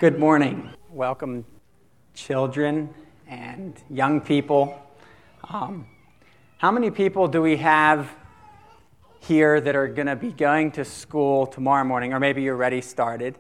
Good morning. Welcome, children and young people. How many people do we have here that are going to be going to school tomorrow morning, or maybe you're already started,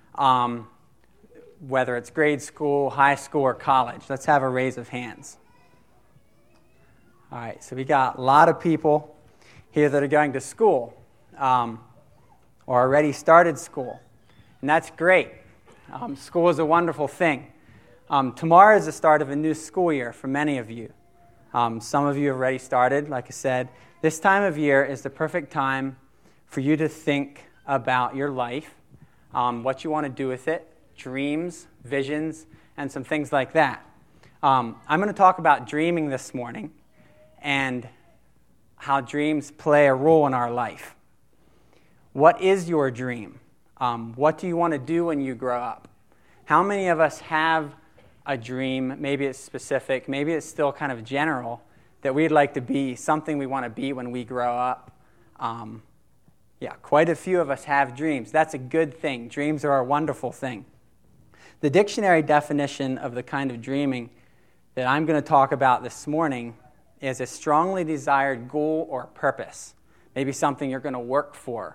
whether it's grade school, high school, or college? Let's have a raise of hands. All right, so we got a lot of people here that are going to school or already started school, and that's great. School is a wonderful thing. Tomorrow is the start of a new school year for many of you. Some of you have already started, like I said. This time of year is the perfect time for you to think about your life, what you want to do with it, dreams, visions, and some things like that. I'm going to talk about dreaming this morning and how dreams play a role in our life. What is your dream? What do you want to do when you grow up? How many of us have a dream? Maybe it's specific, maybe it's still kind of general, that we'd like to be, something we want to be when we grow up. Quite a few of us have dreams. That's a good thing. Dreams are a wonderful thing. The dictionary definition of the kind of dreaming that I'm going to talk about this morning is a strongly desired goal or purpose. Maybe something you're going to work for.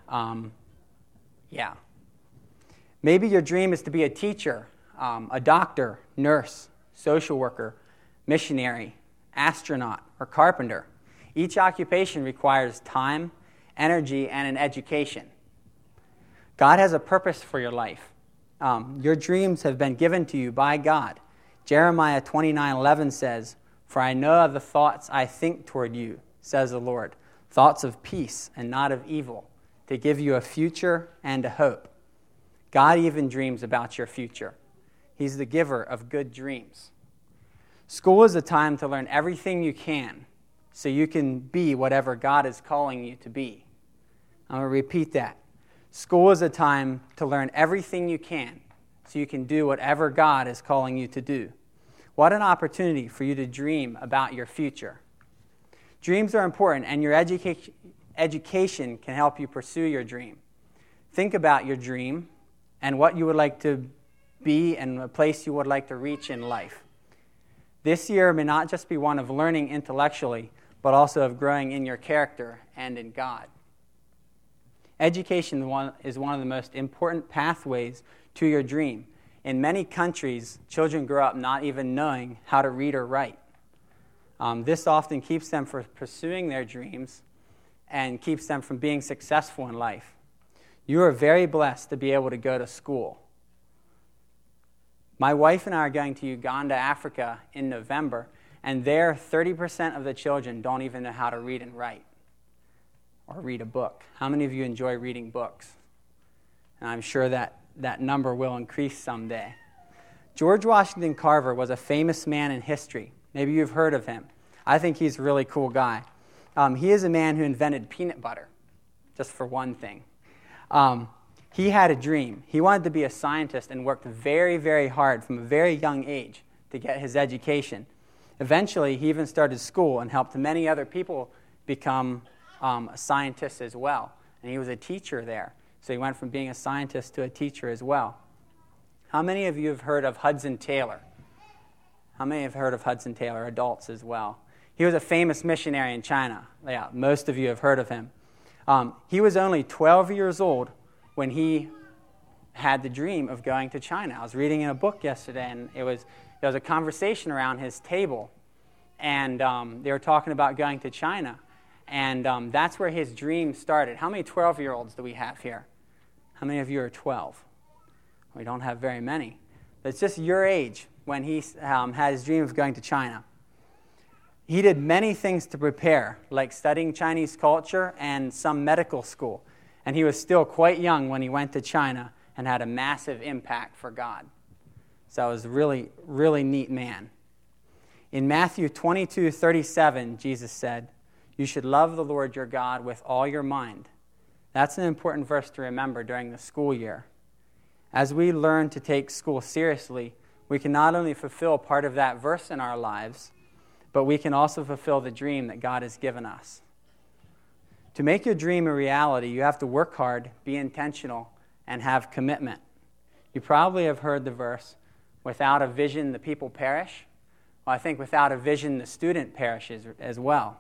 Maybe your dream is to be a teacher, a doctor, nurse, social worker, missionary, astronaut, or carpenter. Each occupation requires time, energy, and an education. God has a purpose for your life. Your dreams have been given to you by God. Jeremiah 29:11 says, "For I know the thoughts I think toward you, says the Lord, thoughts of peace and not of evil, to give you a future and a hope." God even dreams about your future. He's the giver of good dreams. School is a time to learn everything you can so you can be whatever God is calling you to be. I'm going to repeat that. School is a time to learn everything you can so you can do whatever God is calling you to do. What an opportunity for you to dream about your future. Dreams are important, and your education can help you pursue your dream. Think about your dream and what you would like to be and a place you would like to reach in life. This year may not just be one of learning intellectually, but also of growing in your character and in God. Education is one of the most important pathways to your dream. In many countries, children grow up not even knowing how to read or write. This often keeps them from pursuing their dreams and keeps them from being successful in life. You are very blessed to be able to go to school. My wife and I are going to Uganda, Africa in November, and there 30% of the children don't even know how to read and write or read a book. How many of you enjoy reading books? And I'm sure that number will increase someday. George Washington Carver was a famous man in history. Maybe you've heard of him. I think he's a really cool guy. He is a man who invented peanut butter, just for one thing. He had a dream. He wanted to be a scientist and worked very, very hard from a very young age to get his education. Eventually, he even started school and helped many other people become scientists as well. And he was a teacher there. So he went from being a scientist to a teacher as well. How many of you have heard of Hudson Taylor? How many have heard of Hudson Taylor, adults as well? He was a famous missionary in China. Yeah, most of you have heard of him. He was only 12 years old when he had the dream of going to China. I was reading in a book yesterday, and there was a conversation around his table, and they were talking about going to China, and that's where his dream started. How many 12-year-olds do we have here? How many of you are 12? We don't have very many. It's just your age when he had his dream of going to China. He did many things to prepare, like studying Chinese culture and some medical school. And he was still quite young when he went to China and had a massive impact for God. So he was a really, really neat man. In Matthew 22:37, Jesus said, "You should love the Lord your God with all your mind." That's an important verse to remember during the school year. As we learn to take school seriously, we can not only fulfill part of that verse in our lives, but we can also fulfill the dream that God has given us. To make your dream a reality, you have to work hard, be intentional, and have commitment. You probably have heard the verse, without a vision, the people perish. Well, I think without a vision, the student perishes as well.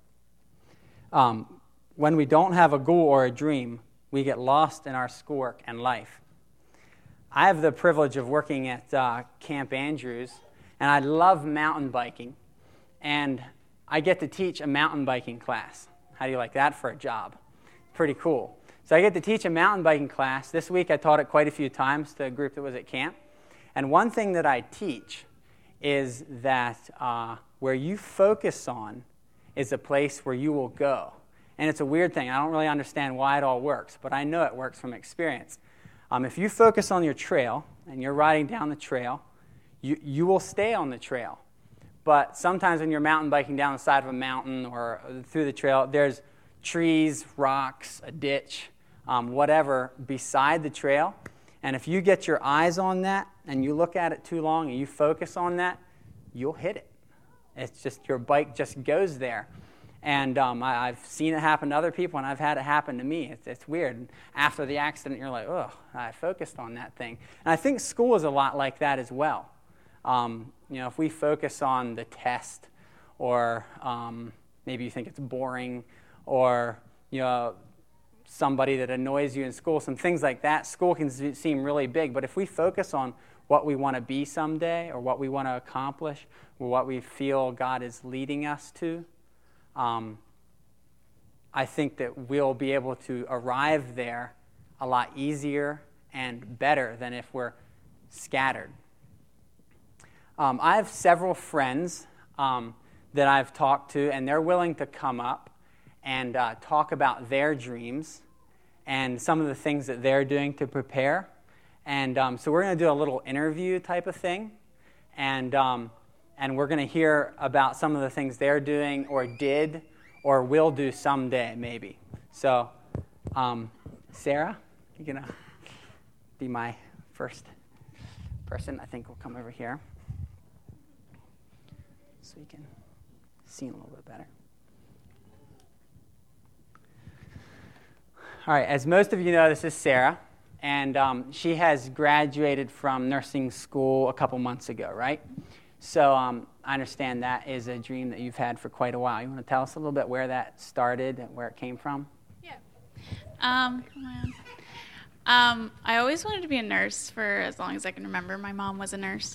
When we don't have a goal or a dream, we get lost in our schoolwork and life. I have the privilege of working at Camp Andrews, and I love mountain biking. And I get to teach a mountain biking class. How do you like that for a job? Pretty cool. So I get to teach a mountain biking class. This week I taught it quite a few times to a group that was at camp. And one thing that I teach is that where you focus on is a place where you will go. And it's a weird thing. I don't really understand why it all works, but I know it works from experience. If you focus on your trail and you're riding down the trail, you will stay on the trail. But sometimes when you're mountain biking down the side of a mountain or through the trail, there's trees, rocks, a ditch, whatever beside the trail. And if you get your eyes on that and you look at it too long and you focus on that, you'll hit it. It's just your bike just goes there. And I've seen it happen to other people, and I've had it happen to me. It's weird. And after the accident, you're like, oh, I focused on that thing. And I think school is a lot like that as well. If we focus on the test, or maybe you think it's boring, or somebody that annoys you in school, some things like that, school can seem really big. But if we focus on what we want to be someday, or what we want to accomplish, or what we feel God is leading us to, I think that we'll be able to arrive there a lot easier and better than if we're scattered. I have several friends that I've talked to, and they're willing to come up and talk about their dreams and some of the things that they're doing to prepare. And so we're going to do a little interview type of thing, and we're going to hear about some of the things they're doing or did or will do someday, maybe. So, Sarah, you're going to be my first person. I think we'll come over here so you can see a little bit better. All right, as most of you know, this is Sarah, and she has graduated from nursing school a couple months ago, right? So I understand that is a dream that you've had for quite a while. You want to tell us a little bit where that started and where it came from? Yeah. I always wanted to be a nurse for as long as I can remember. My mom was a nurse.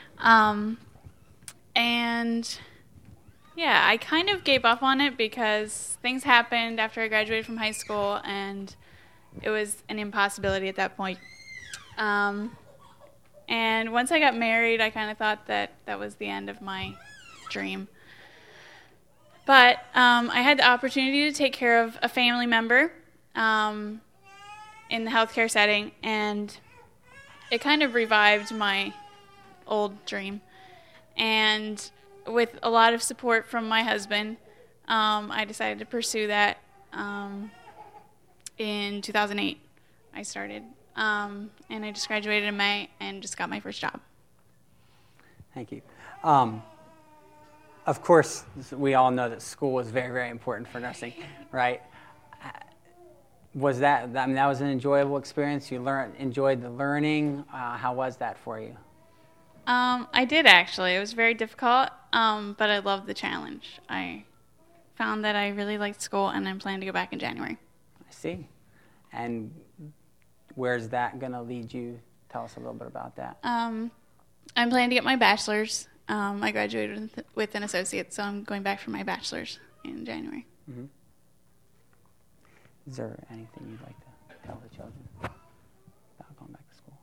And yeah, I kind of gave up on it because things happened after I graduated from high school, and it was an impossibility at that point. And once I got married, I kind of thought that that was the end of my dream. But I had the opportunity to take care of a family member in the healthcare setting, and it kind of revived my old dream. And with a lot of support from my husband, I decided to pursue that. In 2008, I started. And I just graduated in May and just got my first job. Thank you. Of course, we all know that school is very, very important for nursing, right? Was that was an enjoyable experience? You enjoyed the learning? How was that for you? I did, actually. It was very difficult, but I loved the challenge. I found that I really liked school, and I'm planning to go back in January. I see. And where's that going to lead you? Tell us a little bit about that. I'm planning to get my bachelor's. I graduated with an associate, so I'm going back for my bachelor's in January. Mm-hmm. Is there anything you'd like to tell the children about going back to school?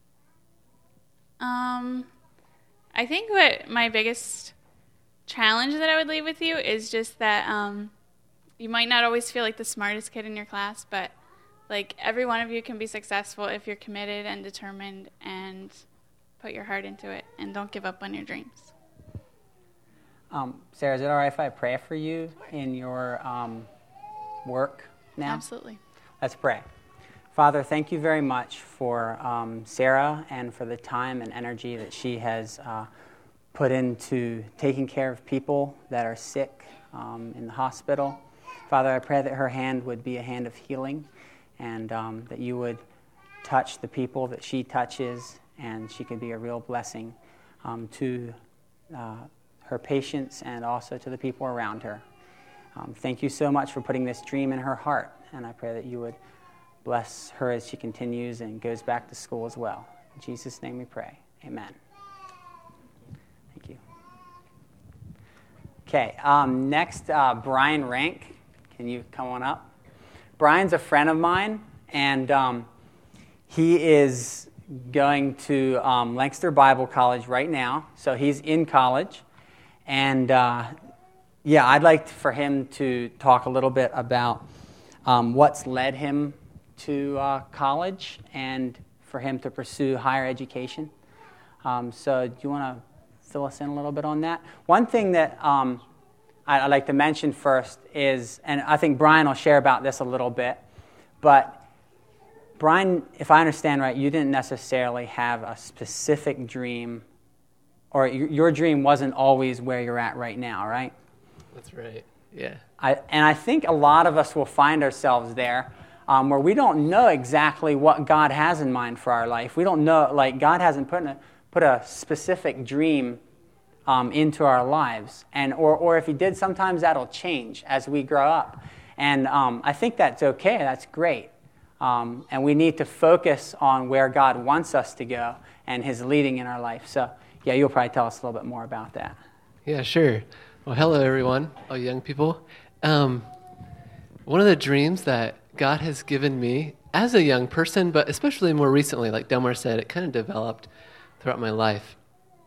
I think what my biggest challenge that I would leave with you is just that you might not always feel like the smartest kid in your class, but like every one of you can be successful if you're committed and determined and put your heart into it, and don't give up on your dreams. Sarah, is it all right if I pray for you in your work now? Absolutely. Let's pray. Father, thank you very much for Sarah and for the time and energy that she has put into taking care of people that are sick in the hospital. Father, I pray that her hand would be a hand of healing, and that you would touch the people that she touches, and she can be a real blessing to her patients and also to the people around her. Thank you so much for putting this dream in her heart, and I pray that you would bless her as she continues and goes back to school as well. In Jesus' name we pray. Amen. Thank you. Okay, next, Brian Rank. Can you come on up? Brian's a friend of mine, and he is going to Lancaster Bible College right now, so he's in college. And I'd like for him to talk a little bit about what's led him to college and for him to pursue higher education. So do you want to fill us in a little bit on that? One thing that I'd like to mention first is, and I think Brian will share about this a little bit, but Brian, if I understand right, you didn't necessarily have a specific dream, or your dream wasn't always where you're at right now, right? That's right, yeah. I think a lot of us will find ourselves there where we don't know exactly what God has in mind for our life. We don't know, like God hasn't put a specific dream into our lives. And or if he did, sometimes that'll change as we grow up. And I think that's okay, that's great. And we need to focus on where God wants us to go and his leading in our life. So, yeah, you'll probably tell us a little bit more about that. Yeah, sure. Well, hello, everyone, all young people. One of the dreams that God has given me as a young person, but especially more recently, like Delmar said, it kind of developed throughout my life.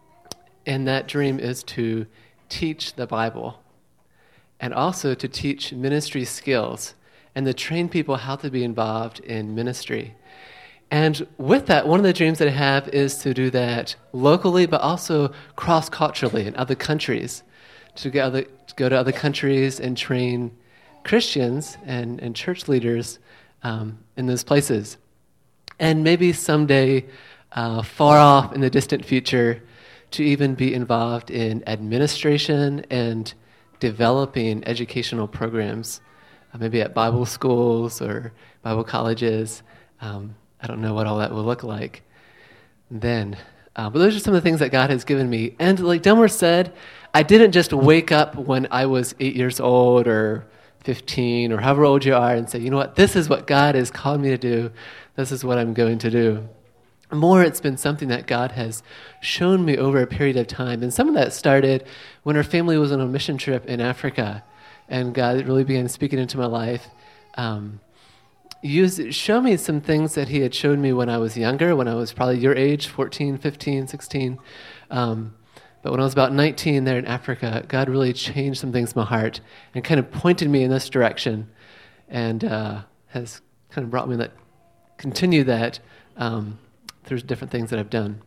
And that dream is to teach the Bible and also to teach ministry skills and to train people how to be involved in ministry. And with that, one of the dreams that I have is to do that locally, but also cross-culturally in other countries, to go to other countries and train Christians and church leaders in those places. And maybe someday, far off in the distant future, to even be involved in administration and developing educational programs, maybe at Bible schools or Bible colleges. I don't know what all that will look like then. But those are some of the things that God has given me. And like Delmar said, I didn't just wake up when I was 8 years old or 15 or however old you are and say, you know what, this is what God has called me to do. This is what I'm going to do. More, it's been something that God has shown me over a period of time. And some of that started when our family was on a mission trip in Africa. And God really began speaking into my life. Show me some things that he had showed me when I was younger, when I was probably your age, 14, 15, 16. But when I was about 19 there in Africa, God really changed some things in my heart and kind of pointed me in this direction and has kind of brought me that, continue that through different things that I've done.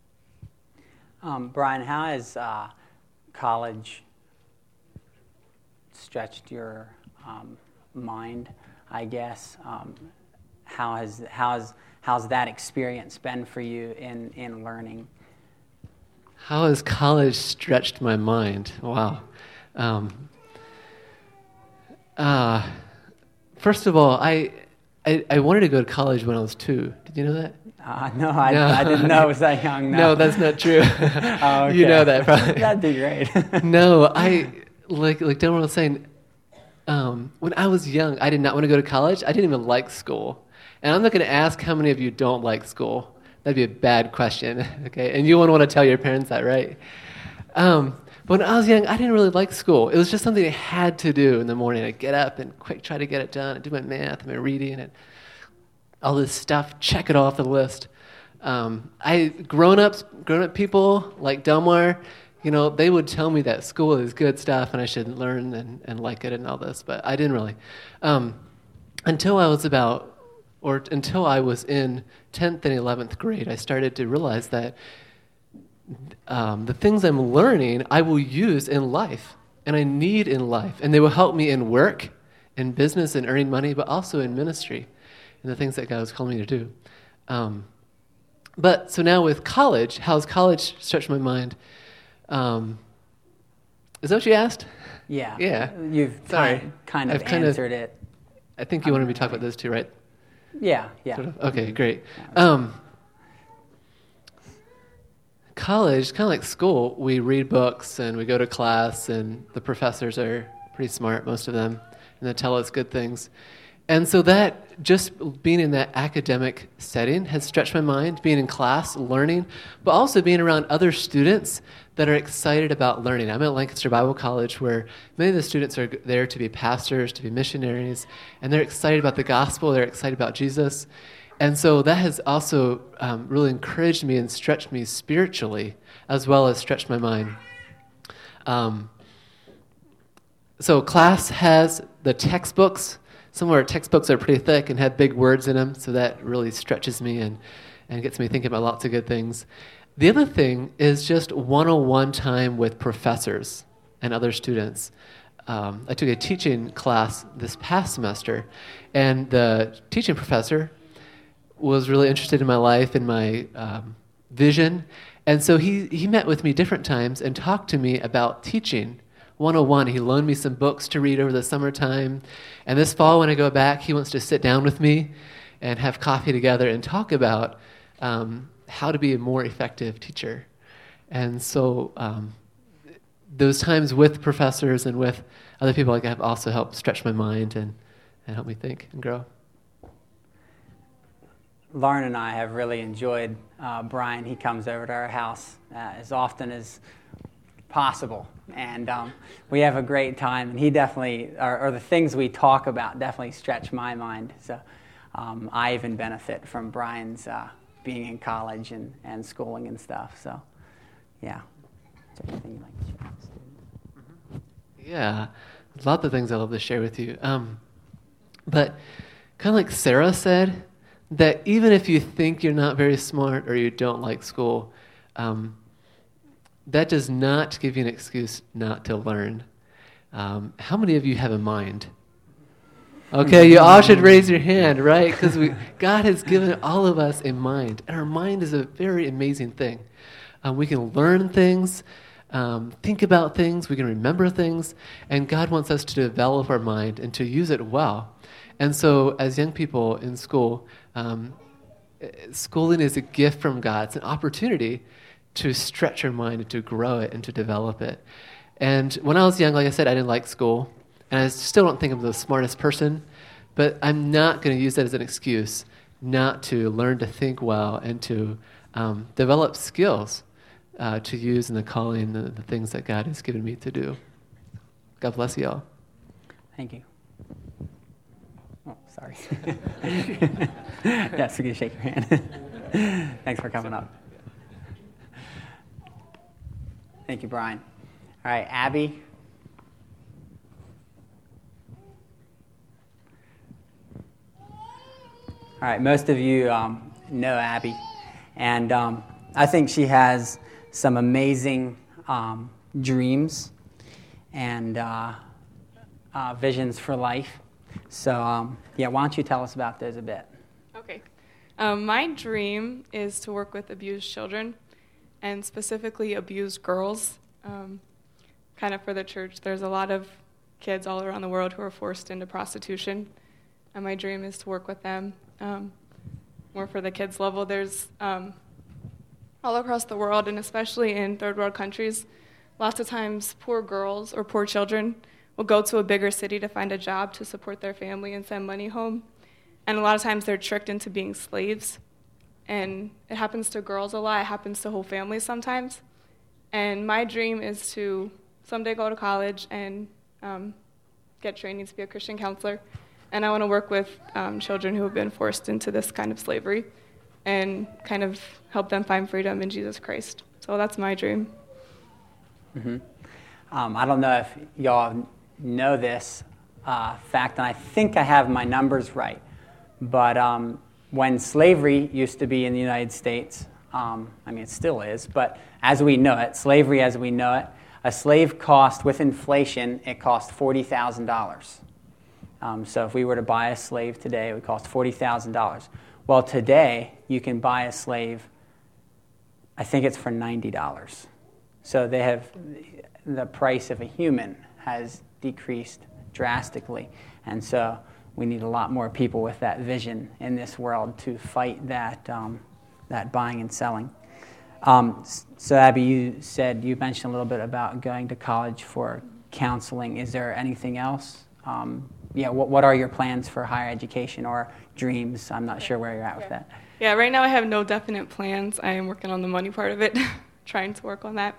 Brian, how has college stretched your mind, I guess? How's that experience been for you in learning? How has college stretched my mind? Wow. First of all, I wanted to go to college when I was 2. Did you know that? No, I didn't know I was that young. No, that's not true. Oh, okay. You know that probably. That'd be great. No, like Delmar was saying, when I was young, I did not want to go to college. I didn't even like school. And I'm not going to ask how many of you don't like school. That'd be a bad question, okay? And you wouldn't want to tell your parents that, right? But when I was young, I didn't really like school. It was just something I had to do in the morning. I'd get up and quick try to get it done. I'd do my math and my reading and all this stuff, check it off the list. Grown up people like Delmar, they would tell me that school is good stuff and I should learn and like it and all this, but I didn't really. Until I was in 10th and 11th grade, I started to realize that the things I'm learning, I will use in life, and I need in life, and they will help me in work, in business, and earning money, but also in ministry, and the things that God was calling me to do. So now with college, how's college stretched my mind? Is that what you asked? Yeah. Yeah. You've kind of answered it. I think you wanted me to talk about those two, right? Yeah. Sort of? Okay, great. College, kind of like school, we read books and we go to class, and the professors are pretty smart, most of them, and they tell us good things. And so that, just being in that academic setting has stretched my mind, being in class, learning, but also being around other students that are excited about learning. I'm at Lancaster Bible College, where many of the students are there to be pastors, to be missionaries, and they're excited about the gospel, they're excited about Jesus. And so that has also really encouraged me and stretched me spiritually, as well as stretched my mind. So class has the textbooks. Some of our textbooks are pretty thick and have big words in them, so that really stretches me and gets me thinking about lots of good things. The other thing is just one-on-one time with professors and other students. I took a teaching class this past semester, and the teaching professor was really interested in my life and my vision, and so he met with me different times and talked to me about teaching 101. He loaned me some books to read over the summertime, and this fall when I go back, he wants to sit down with me and have coffee together and talk about how to be a more effective teacher. And so those times with professors and with other people like that have also helped stretch my mind and help me think and grow. Lauren and I have really enjoyed Brian. He comes over to our house as often as possible, and we have a great time. And he definitely, or the things we talk about definitely stretch my mind. So I even benefit from Brian's being in college and schooling and stuff. So, yeah. Is there anything you'd like to share with students? Yeah, a lot of things I love to share with you. But kind of like Sarah said, that even if you think you're not very smart or you don't like school, that does not give you an excuse not to learn. How many of you have a mind? Okay, you all should raise your hand, right? Because God has given all of us a mind, and our mind is a very amazing thing. We can learn things, think about things, we can remember things, and God wants us to develop our mind and to use it well. And so as young people in school, schooling is a gift from God. It's an opportunity to stretch your mind and to grow it and to develop it. And when I was young, like I said, I didn't like school. And I still don't think I'm the smartest person, but I'm not going to use that as an excuse not to learn to think well and to develop skills to use in the calling, the things that God has given me to do. God bless you all. Thank you. Oh, sorry. Yes, we can shake your hand. Thanks for coming up. Thank you, Brian. All right, Abby. All right, most of you know Abby, and I think she has some amazing dreams and visions for life. So, why don't you tell us about those a bit? Okay. My dream is to work with abused children, and specifically abused girls. Kind of for the church, there's a lot of kids all around the world who are forced into prostitution, and my dream is to work with them. More for the kids level, there's all across the world, and especially in third world countries, lots of times poor girls or poor children will go to a bigger city to find a job to support their family and send money home. And a lot of times they're tricked into being slaves. And it happens to girls a lot. It happens to whole families sometimes. And my dream is to someday go to college and get training to be a Christian counselor. And I want to work with children who have been forced into this kind of slavery and kind of help them find freedom in Jesus Christ. So that's my dream. Mm-hmm. I don't know if y'all know this fact, and I think I have my numbers right, but when slavery used to be in the United States, it still is, but as we know it, slavery as we know it, a slave cost, with inflation, it cost $40,000. So if we were to buy a slave today, it would cost $40,000. Well, today, you can buy a slave, I think it's for $90. So the price of a human has decreased drastically. And so we need a lot more people with that vision in this world to fight that buying and selling. So Abby, you mentioned a little bit about going to college for counseling. Is there anything else? What are your plans for higher education or dreams? I'm not sure where you're at with that. Yeah, right now I have no definite plans. I am working on the money part of it, trying to work on that.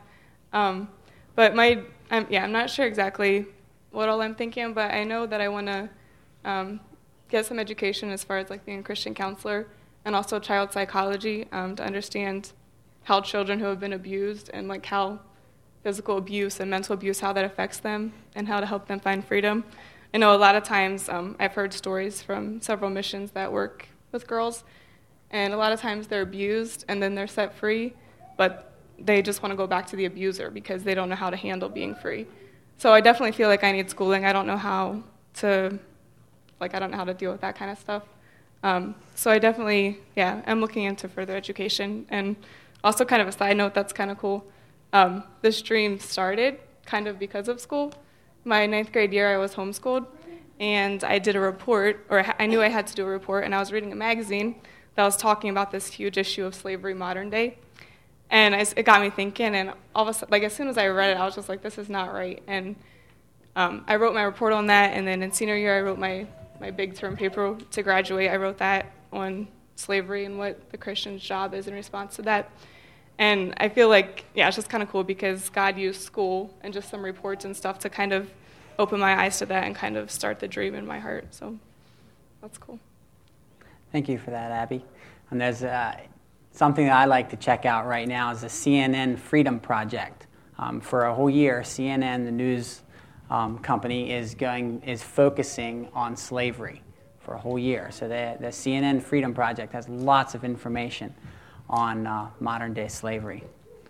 But I'm not sure exactly what all I'm thinking, but I know that I want to get some education as far as like being a Christian counselor and also child psychology to understand how children who have been abused and like how physical abuse and mental abuse, how that affects them and how to help them find freedom. I know a lot of times I've heard stories from several missions that work with girls, and a lot of times they're abused and then they're set free, but they just want to go back to the abuser because they don't know how to handle being free. So I definitely feel like I need schooling. I don't know how to deal with that kind of stuff. So I definitely, I'm looking into further education. And also kind of a side note that's kind of cool, this dream started kind of because of school. My 9th grade year, I was homeschooled, and I did a report, or I knew I had to do a report, and I was reading a magazine that was talking about this huge issue of slavery modern day. And it got me thinking, and all of a sudden, like as soon as I read it, I was just like, this is not right. And I wrote my report on that, and then in senior year, I wrote my big term paper to graduate. I wrote that on slavery and what the Christian's job is in response to that. And I feel like, it's just kind of cool because God used school and just some reports and stuff to kind of open my eyes to that and kind of start the dream in my heart. So that's cool. Thank you for that, Abby. And there's something that I like to check out right now is the CNN Freedom Project. For a whole year, CNN, the news company, is focusing on slavery for a whole year. So the CNN Freedom Project has lots of information on modern-day slavery.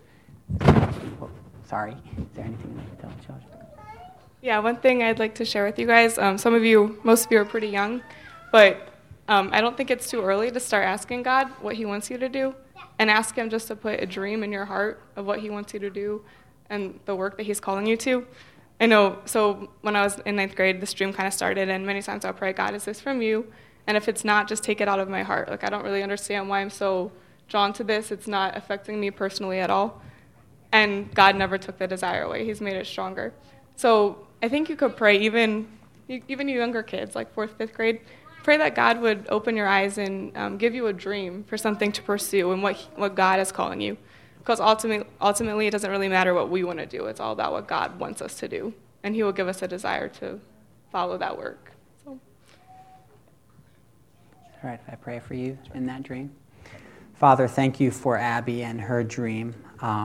Sorry, is there anything you'd like to tell children? Yeah, one thing I'd like to share with you guys, most of you are pretty young, but I don't think it's too early to start asking God what he wants you to do, and ask him just to put a dream in your heart of what he wants you to do and the work that he's calling you to. I know, so when I was in 9th grade, this dream kind of started, and many times I'll pray, God, is this from you? And if it's not, just take it out of my heart. Like, I don't really understand why I'm so drawn to this. It's not affecting me personally at all. And God never took the desire away. He's made it stronger. So I think you could pray, even you younger kids, like 4th, 5th grade, pray that God would open your eyes and give you a dream for something to pursue and what God is calling you. Because ultimately, it doesn't really matter what we want to do. It's all about what God wants us to do. And he will give us a desire to follow that work. So. All right, if I pray for you in that dream. Father, thank you for Abby and her dream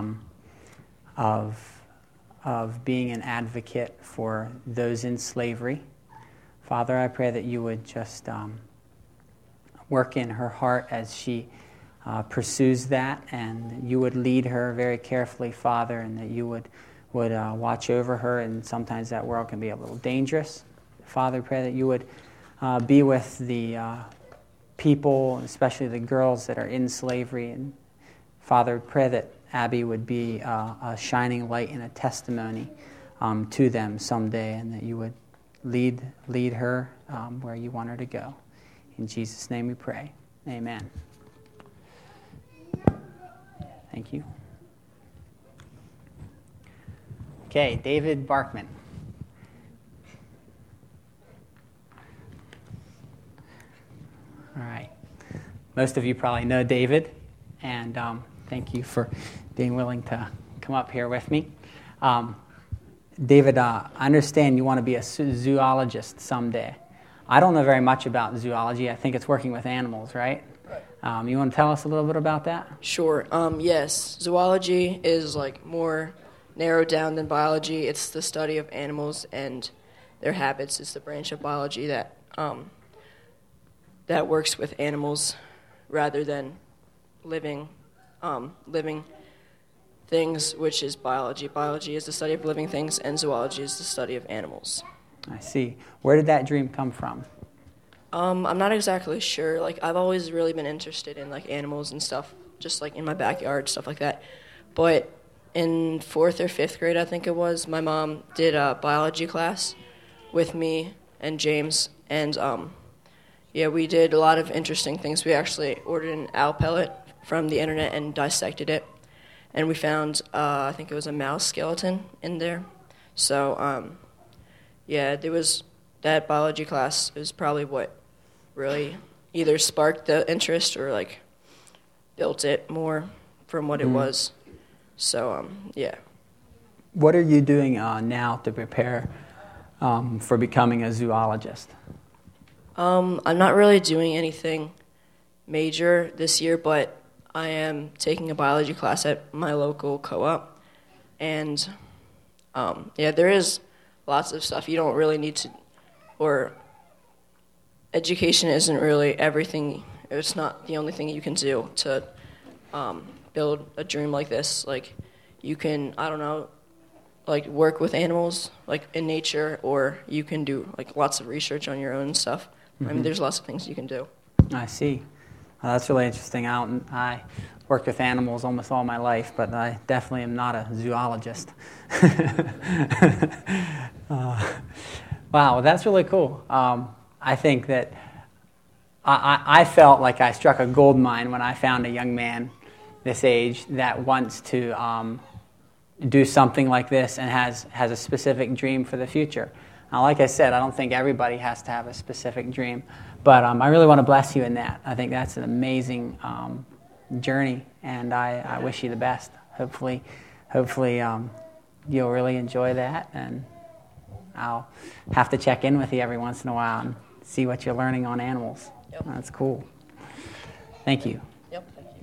of being an advocate for those in slavery. Father, I pray that you would just work in her heart as she pursues that, and you would lead her very carefully, Father, and that you would watch over her, and sometimes that world can be a little dangerous. Father, I pray that you would be with the people, especially the girls that are in slavery, and Father, pray that Abby would be a shining light and a testimony to them someday, and that you would lead her where you want her to go. In Jesus' name we pray. Amen. Thank you. Okay, David Barkman. All right. Most of you probably know David, and thank you for being willing to come up here with me. David, I understand you want to be a zoologist someday. I don't know very much about zoology. I think it's working with animals, right? Right. You want to tell us a little bit about that? Sure. Yes. Zoology is like more narrowed down than biology. It's the study of animals and their habits. It's the branch of biology that works with animals rather than living things, which is biology. Biology is the study of living things, and zoology is the study of animals. I see. Where did that dream come from? I'm not exactly sure. Like, I've always really been interested in like animals and stuff, just like in my backyard, stuff like that. But in 4th or 5th grade, I think it was, my mom did a biology class with me and James, And yeah, we did a lot of interesting things. We actually ordered an owl pellet from the internet and dissected it. And we found, I think it was a mouse skeleton in there. So, yeah, there was that biology class is probably what really either sparked the interest or, like, built it more from what it was. So, yeah. What are you doing now to prepare for becoming a zoologist? I'm not really doing anything major this year, but I am taking a biology class at my local co-op. And, yeah, there is lots of stuff you don't really need to, or education isn't really everything. It's not the only thing you can do to build a dream like this. Like, you can, I don't know, like work with animals, like in nature, or you can do like lots of research on your own stuff. I mean, there's lots of things you can do. I see. Well, that's really interesting. I worked with animals almost all my life, but I definitely am not a zoologist. Wow, that's really cool. I think that I felt like I struck a gold mine when I found a young man this age that wants to do something like this and has a specific dream for the future. Now, like I said, I don't think everybody has to have a specific dream, but I really want to bless you in that. I think that's an amazing journey, and I wish you the best. Hopefully, you'll really enjoy that, and I'll have to check in with you every once in a while and see what you're learning on animals. Yep. That's cool. Thank you. Yep, thank you.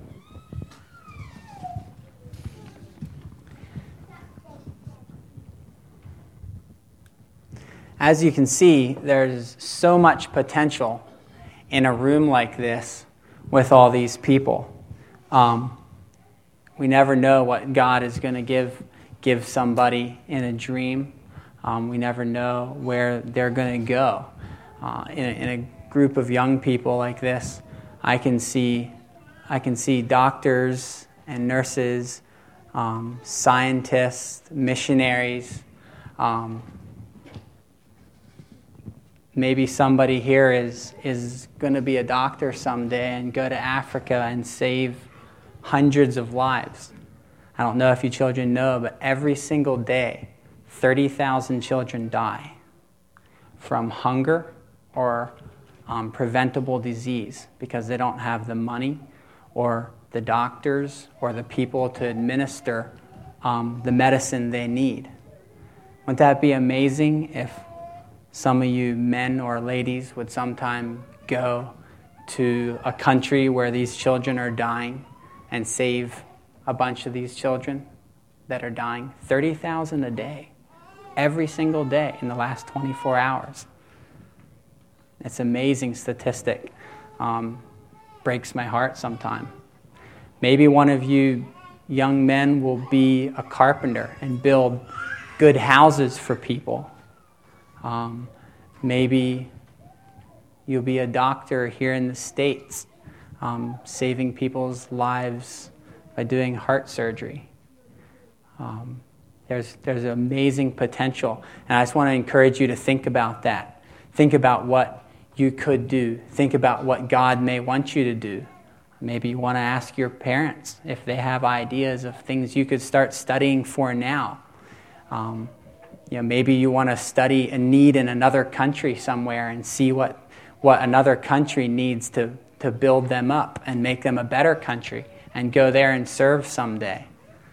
As you can see, there's so much potential in a room like this with all these people. We never know what God is going to give somebody in a dream. We never know where they're going to go. In a group of young people like this, I can see doctors and nurses, scientists, missionaries. Maybe somebody here is going to be a doctor someday and go to Africa and save hundreds of lives. I don't know if you children know, but every single day, 30,000 children die from hunger or preventable disease because they don't have the money or the doctors or the people to administer the medicine they need. Wouldn't that be amazing if some of you men or ladies would sometime go to a country where these children are dying and save a bunch of these children that are dying? 30,000 a day, every single day in the last 24 hours. It's an amazing statistic. Breaks my heart sometime. Maybe one of you young men will be a carpenter and build good houses for people. Maybe you'll be a doctor here in the States, saving people's lives by doing heart surgery. There's amazing potential, and I just want to encourage you to think about that. Think about what you could do. Think about what God may want you to do. Maybe you want to ask your parents if they have ideas of things you could start studying for now. Maybe you want to study a need in another country somewhere and see what another country needs to build them up and make them a better country and go there and serve someday.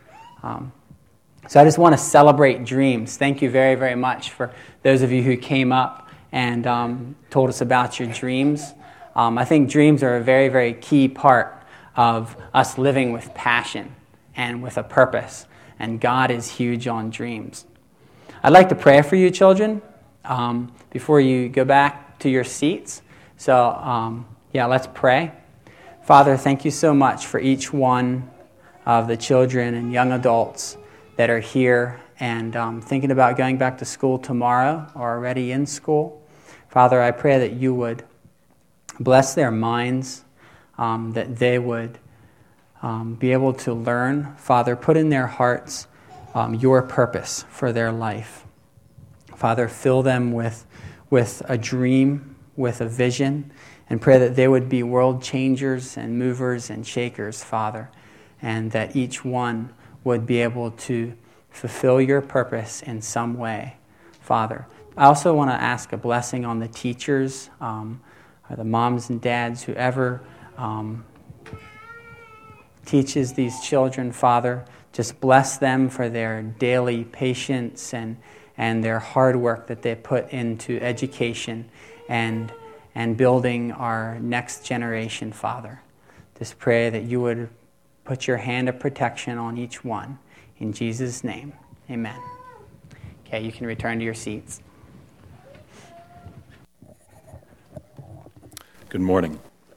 So I just want to celebrate dreams. Thank you very, very much for those of you who came up and told us about your dreams. I think dreams are a very, very key part of us living with passion and with a purpose. And God is huge on dreams. I'd like to pray for you, children, before you go back to your seats. So, let's pray. Father, thank you so much for each one of the children and young adults that are here and thinking about going back to school tomorrow or already in school. Father, I pray that you would bless their minds, that they would be able to learn. Father, put in their hearts your purpose for their life. Father, fill them with a dream with a vision, and pray that they would be world changers and movers and shakers, Father, and that each one would be able to fulfill your purpose in some way, Father. I also want to ask a blessing on the teachers, or the moms and dads, whoever teaches these children, Father. Just bless them for their daily patience and their hard work that they put into education and building our next generation, Father. Just pray that you would put your hand of protection on each one. In Jesus' name, amen. Okay, you can return to your seats. Good morning.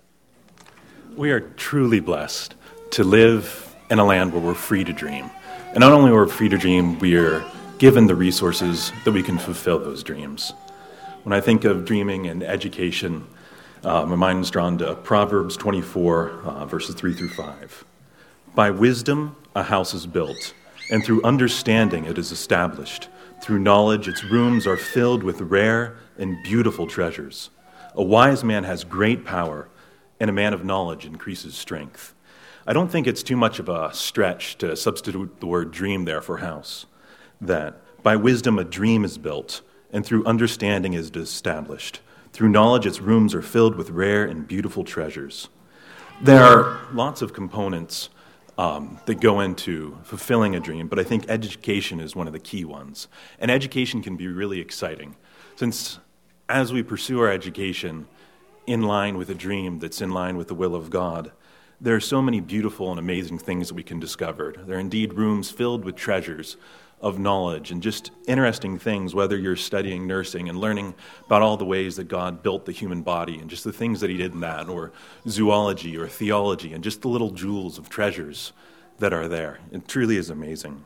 We are truly blessed to live in a land where we're free to dream. And not only are we free to dream, we are given the resources that we can fulfill those dreams. When I think of dreaming and education, my mind is drawn to Proverbs 24, verses 3 through 5. By wisdom a house is built, and through understanding it is established. Through knowledge its rooms are filled with rare and beautiful treasures. A wise man has great power, and a man of knowledge increases strength. I don't think it's too much of a stretch to substitute the word dream there for house. That by wisdom a dream is built, and through understanding is established. Through knowledge its rooms are filled with rare and beautiful treasures. There are lots of components that go into fulfilling a dream, but I think education is one of the key ones. And education can be really exciting, since as we pursue our education in line with a dream that's in line with the will of God, there are so many beautiful and amazing things that we can discover. There are indeed rooms filled with treasures of knowledge and just interesting things, whether you're studying nursing and learning about all the ways that God built the human body and just the things that he did in that, or zoology or theology and just the little jewels of treasures that are there. It truly is amazing.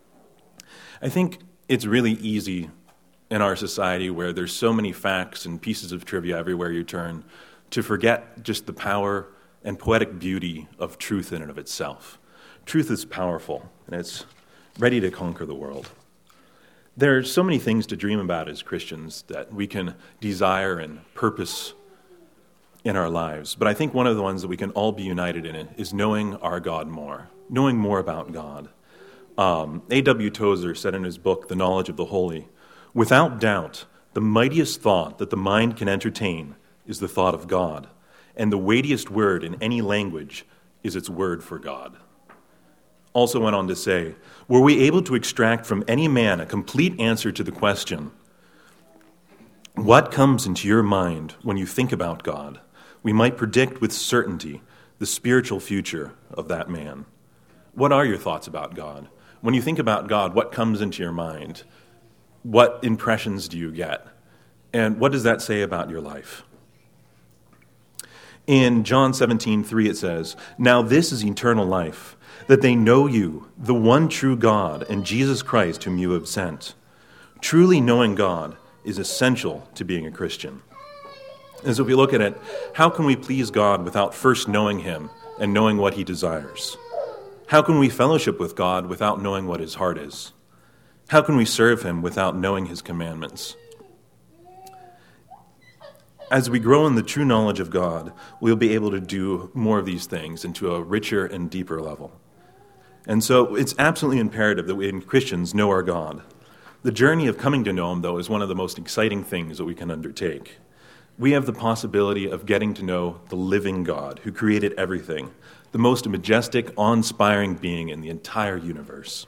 I think it's really easy in our society where there's so many facts and pieces of trivia everywhere you turn to forget just the power and poetic beauty of truth in and of itself. Truth is powerful, and it's ready to conquer the world. There are so many things to dream about as Christians that we can desire and purpose in our lives. But I think one of the ones that we can all be united in is knowing our God more, knowing more about God. A.W. Tozer said in his book, The Knowledge of the Holy, "Without doubt, the mightiest thought that the mind can entertain is the thought of God, and the weightiest word in any language is its word for God." Also went on to say, "Were we able to extract from any man a complete answer to the question, 'What comes into your mind when you think about God?' we might predict with certainty the spiritual future of that man." What are your thoughts about God? When you think about God, what comes into your mind? What impressions do you get? And what does that say about your life? In John 17:3 it says, "Now this is eternal life, that they know you, the one true God, and Jesus Christ whom you have sent." Truly knowing God is essential to being a Christian. And so if we look at it, how can we please God without first knowing him and knowing what he desires? How can we fellowship with God without knowing what his heart is? How can we serve him without knowing his commandments? As we grow in the true knowledge of God, we'll be able to do more of these things into a richer and deeper level. And so it's absolutely imperative that we Christians know our God. The journey of coming to know him, though, is one of the most exciting things that we can undertake. We have the possibility of getting to know the living God who created everything, the most majestic, awe-inspiring being in the entire universe.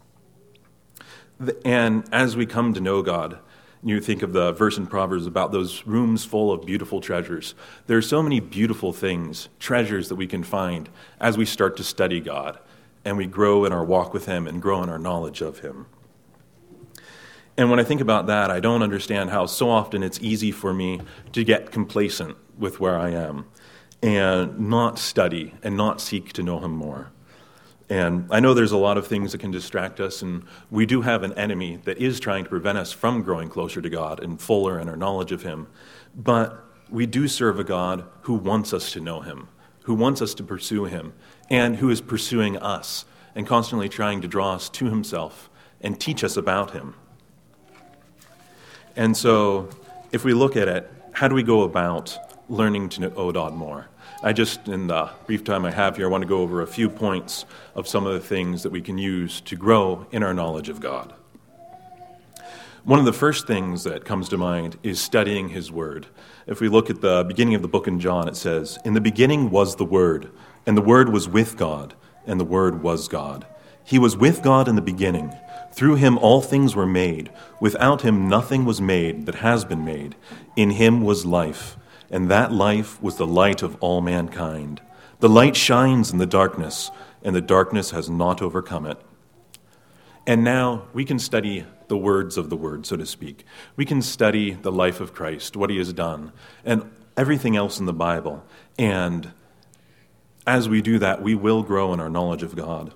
And as we come to know God, you think of the verse in Proverbs about those rooms full of beautiful treasures. There are so many beautiful things, treasures that we can find as we start to study God and we grow in our walk with him and grow in our knowledge of him. And when I think about that, I don't understand how so often it's easy for me to get complacent with where I am and not study and not seek to know him more. And I know there's a lot of things that can distract us, and we do have an enemy that is trying to prevent us from growing closer to God and fuller in our knowledge of him. But we do serve a God who wants us to know him, who wants us to pursue him, and who is pursuing us and constantly trying to draw us to himself and teach us about him. And so if we look at it, how do we go about learning to know God more? I just, in the brief time I have here, I want to go over a few points of some of the things that we can use to grow in our knowledge of God. One of the first things that comes to mind is studying His Word. If we look at the beginning of the book in John, it says, "In the beginning was the Word, and the Word was with God, and the Word was God. He was with God in the beginning. Through Him all things were made. Without Him nothing was made that has been made. In Him was life, and that life was the light of all mankind. The light shines in the darkness, and the darkness has not overcome it." And now we can study the words of the Word, so to speak. We can study the life of Christ, what He has done, and everything else in the Bible. And as we do that, we will grow in our knowledge of God.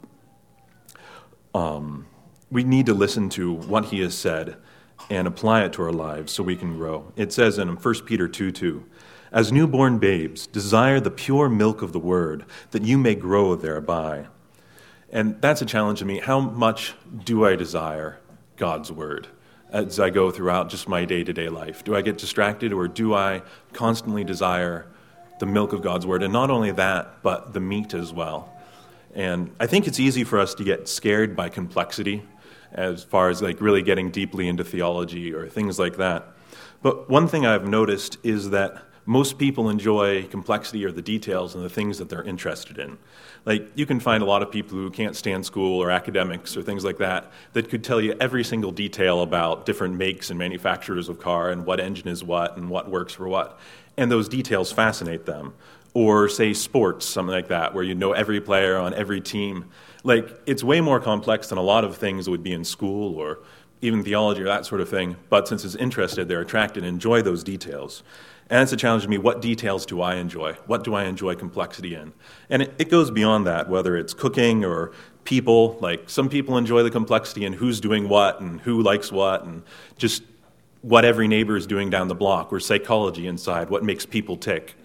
We need to listen to what He has said and apply it to our lives so we can grow. It says in 1 Peter 2:2, "As newborn babes, desire the pure milk of the Word, that you may grow thereby." And that's a challenge to me. How much do I desire God's Word as I go throughout just my day-to-day life? Do I get distracted, or do I constantly desire the milk of God's Word? And not only that, but the meat as well. And I think it's easy for us to get scared by complexity as far as like really getting deeply into theology or things like that. But one thing I've noticed is that most people enjoy complexity or the details and the things that they're interested in. Like, you can find a lot of people who can't stand school or academics or things like that that could tell you every single detail about different makes and manufacturers of car and what engine is what and what works for what. And those details fascinate them. Or, say, sports, something like that, where you know every player on every team. Like, it's way more complex than a lot of things that would be in school or even theology or that sort of thing. But since it's interested, they're attracted and enjoy those details. And it's a challenge to me, what details do I enjoy? What do I enjoy complexity in? And it goes beyond that, whether it's cooking or people. Like, some people enjoy the complexity in who's doing what and who likes what and just what every neighbor is doing down the block, or psychology inside, what makes people tick.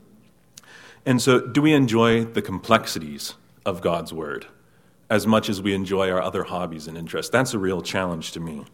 And so, do we enjoy the complexities of God's Word as much as we enjoy our other hobbies and interests? That's a real challenge to me.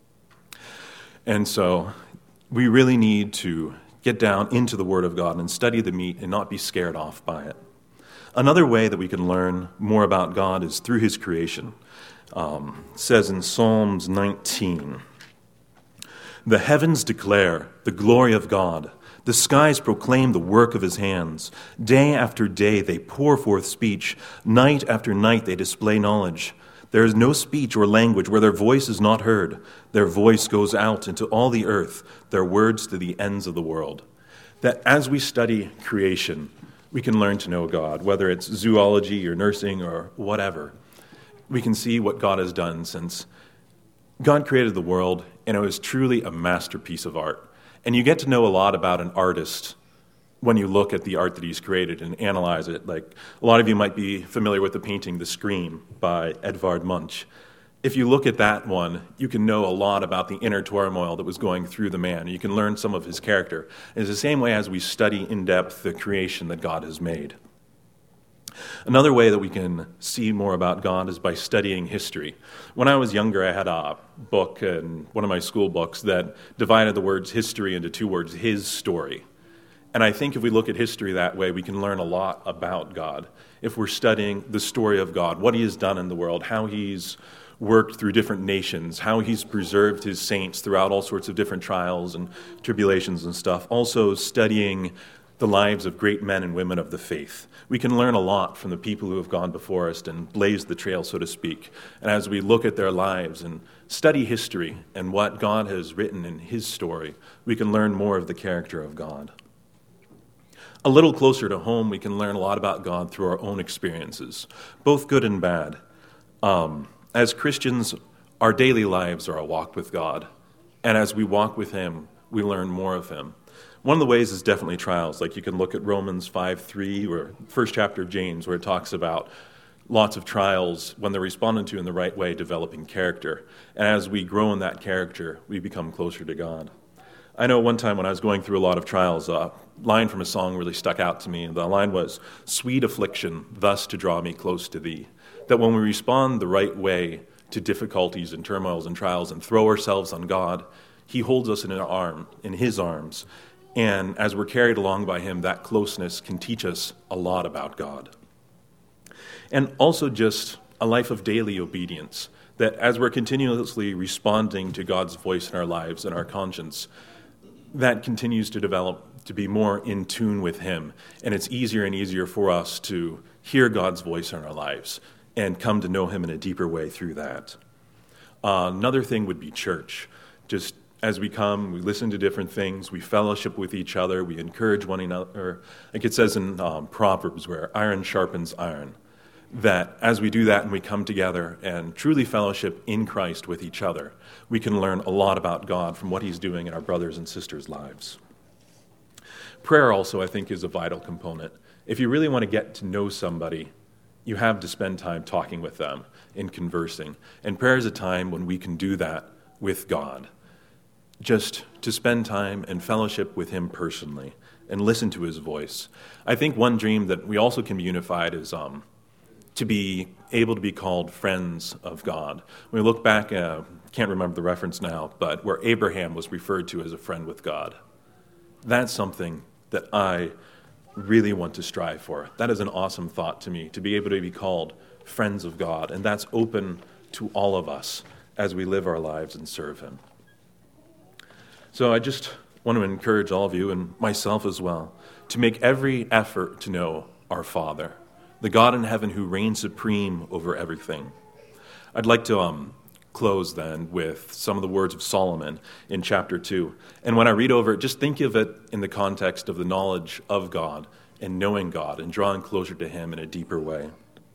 And so, we really need to get down into the Word of God and study the meat and not be scared off by it. Another way that we can learn more about God is through His creation. It says in Psalms 19, "The heavens declare the glory of God. The skies proclaim the work of His hands. Day after day they pour forth speech. Night after night they display knowledge. There is no speech or language where their voice is not heard. Their voice goes out into all the earth, their words to the ends of the world." That as we study creation, we can learn to know God, whether it's zoology or nursing or whatever. We can see what God has done since God created the world, and it was truly a masterpiece of art. And you get to know a lot about an artist when you look at the art that he's created and analyze it. Like, a lot of you might be familiar with the painting The Scream by Edvard Munch. If you look at that one, you can know a lot about the inner turmoil that was going through the man. You can learn some of his character. And it's the same way as we study in depth the creation that God has made. Another way that we can see more about God is by studying history. When I was younger, I had a book in one of my school books that divided the words history into two words, his story. And I think if we look at history that way, we can learn a lot about God. If we're studying the story of God, what He has done in the world, how He's worked through different nations, how He's preserved His saints throughout all sorts of different trials and tribulations and stuff. Also studying the lives of great men and women of the faith. We can learn a lot from the people who have gone before us and blazed the trail, so to speak. And as we look at their lives and study history and what God has written in His story, we can learn more of the character of God. A little closer to home, we can learn a lot about God through our own experiences, both good and bad. As Christians, our daily lives are a walk with God. And as we walk with Him, we learn more of Him. One of the ways is definitely trials. Like, you can look at Romans 5:3 or first chapter of James, where it talks about lots of trials, when they're responded to in the right way, developing character. And as we grow in that character, we become closer to God. I know one time when I was going through a lot of trials, a line from a song really stuck out to me. And the line was, "Sweet affliction, thus to draw me close to Thee." That when we respond the right way to difficulties and turmoils and trials and throw ourselves on God, He holds us in His arms, And as we're carried along by him, that closeness can teach us a lot about God. And also just a life of daily obedience, that as we're continuously responding to God's voice in our lives and our conscience, that continues to develop to be more in tune with him. And it's easier and easier for us to hear God's voice in our lives and come to know him in a deeper way through that. Another thing would be church. Just as we come, we listen to different things, we fellowship with each other, we encourage one another. Like it says in Proverbs, where iron sharpens iron, that as we do that and we come together and truly fellowship in Christ with each other, we can learn a lot about God from what he's doing in our brothers and sisters' lives. Prayer also, I think, is a vital component. If you really want to get to know somebody, you have to spend time talking with them and conversing. And prayer is a time when we can do that with God. Just to spend time and fellowship with him personally and listen to his voice. I think one dream that we also can be unified is to be able to be called friends of God. When we look back, can't remember the reference now, but where Abraham was referred to as a friend with God. That's something that I really want to strive for. That is an awesome thought to me, to be able to be called friends of God, and that's open to all of us as we live our lives and serve him. So I just want to encourage all of you, and myself as well, to make every effort to know our Father, the God in heaven who reigns supreme over everything. I'd like to close then with some of the words of Solomon in chapter 2. And when I read over it, just think of it in the context of the knowledge of God and knowing God and drawing closer to him in a deeper way.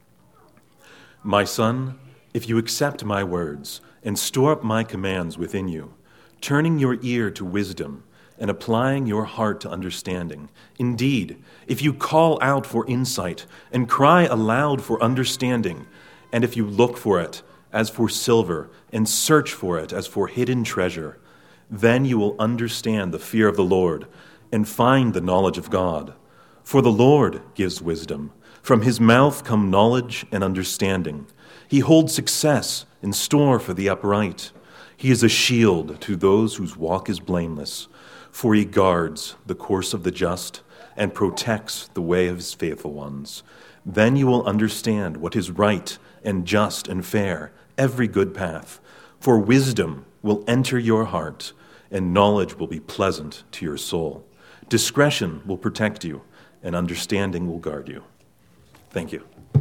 My son, if you accept my words and store up my commands within you, turning your ear to wisdom and applying your heart to understanding. Indeed, if you call out for insight and cry aloud for understanding, and if you look for it as for silver and search for it as for hidden treasure, then you will understand the fear of the Lord and find the knowledge of God. For the Lord gives wisdom. From his mouth come knowledge and understanding. He holds success in store for the upright. He is a shield to those whose walk is blameless, for he guards the course of the just and protects the way of his faithful ones. Then you will understand what is right and just and fair, every good path. For wisdom will enter your heart, and knowledge will be pleasant to your soul. Discretion will protect you, and understanding will guard you. Thank you.